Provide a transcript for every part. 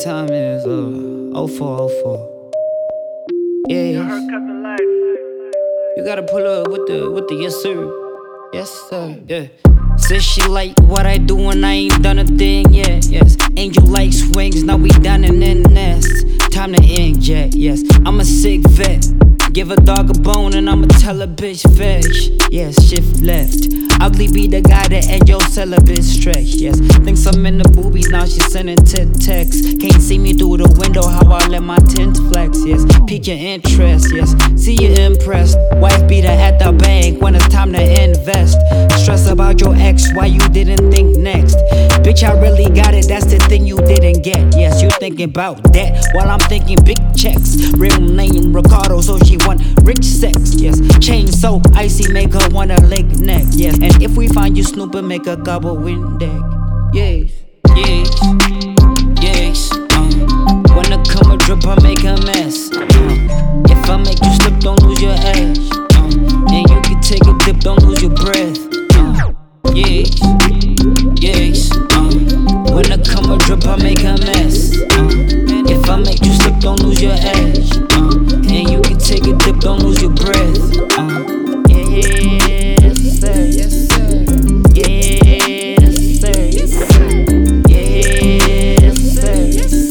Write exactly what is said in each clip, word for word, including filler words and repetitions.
time is uh oh four oh four. Yeah, yes. You gotta pull up with the with the yes sir. Yes sir. Yeah. Says she like what I do when I ain't done a thing yet. Yes. Angel like swings, now we done and in the nest. Time to inject. Yes. I'm a sick vet. Give a dog a bone and I'ma tell a bitch fetch. Yes, shift left. Ugly be the guy that end your celibate stretch. Yes, thinks I'm in the boobies, now she sending tit texts. Can't see me through the window, how I let my tint flex. Yes, pique your interest. Yes, see you impressed. Wife beater at the bank when it's time to invest. Stress about your ex, why you didn't think next. Bitch, I really got it, that's the thing you didn't get. Yes, you thinking about that while I'm thinking big checks. Real name Ricardo, so she want rich sex. Yes, chain so icy, make her wanna lick neck. Yes, and if we find you snooping, make a gobble wind deck. Yes, yes, yes. Um, wanna come a drip, I make a mess. Um, if I make you slip, don't lose your edge. Um, and you can take a dip, don't lose your breath. Um, yes, yes. Um, wanna come a drip, I make a mess. Um, if I make you slip, don't lose your edge. Um, and you can take a dip, don't lose your breath. Um, yes, sir. Yes, sir. Yes, sir. Yes, sir. Yes, sir.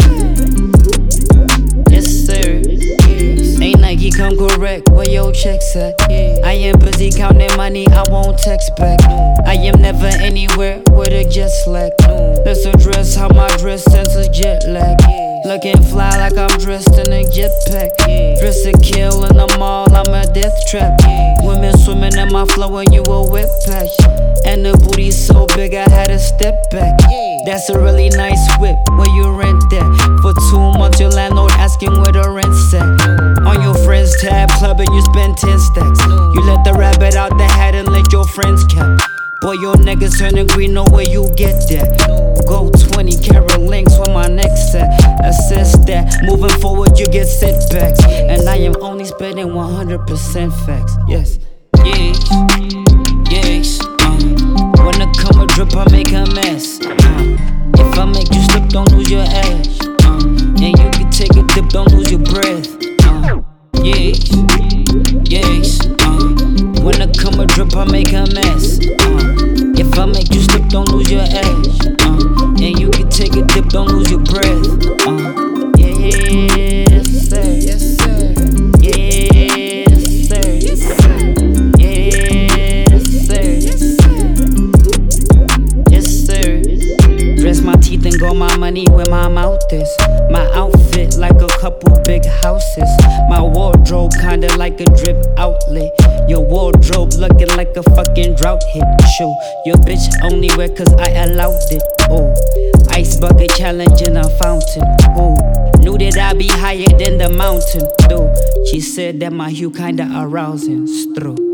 Yes, sir. Ain't Nike come correct, where your checks at? I am busy counting money, I won't text back. I am never anywhere with a jet slack. Let's address how my dress sense a jet lag. Looking fly like I'm dressed in a jetpack. Dressed to kill in the mall, I'm a death trap. Women swimming in my flow and you a wet patch. And the booty so big I had to step back. That's a really nice whip, where you rent that? For two months your landlord asking where the rent's at. On your friend's tab, clubbing you spend ten stacks. You let the rabbit out the hat and let your friends cap. Boy, your niggas turning green, know where you get that. Go twenty carat links with my next set. Assess that, moving forward you get setbacks. And I am only spending one hundred percent facts. Yes, yes, yes. Um, wanna come a drip, I make a mess. Um, if I make you slip, don't lose your edge. Um, and you can take a dip, don't lose your breath. Um, yes, yes. Um, wanna come a drip, I make a mess. Um, if I make you slip, don't lose your edge. Um, and you can take a dip, don't lose your breath. Um, yes, sir. Yes, sir. Yes, sir. Yes, sir. Yes, sir. Yes, sir. Dress my teeth and go my money where my mouth is. My outfit like a couple big houses. My wardrobe kinda like a drip outlet. Your wardrobe looking like a fucking drought hit. Show your bitch only wear cause I allowed it. Oh, ice bucket challenge in a fountain. Oh, knew that I'd be higher than the mountain. Though she said that my hue kinda arousing. Stro.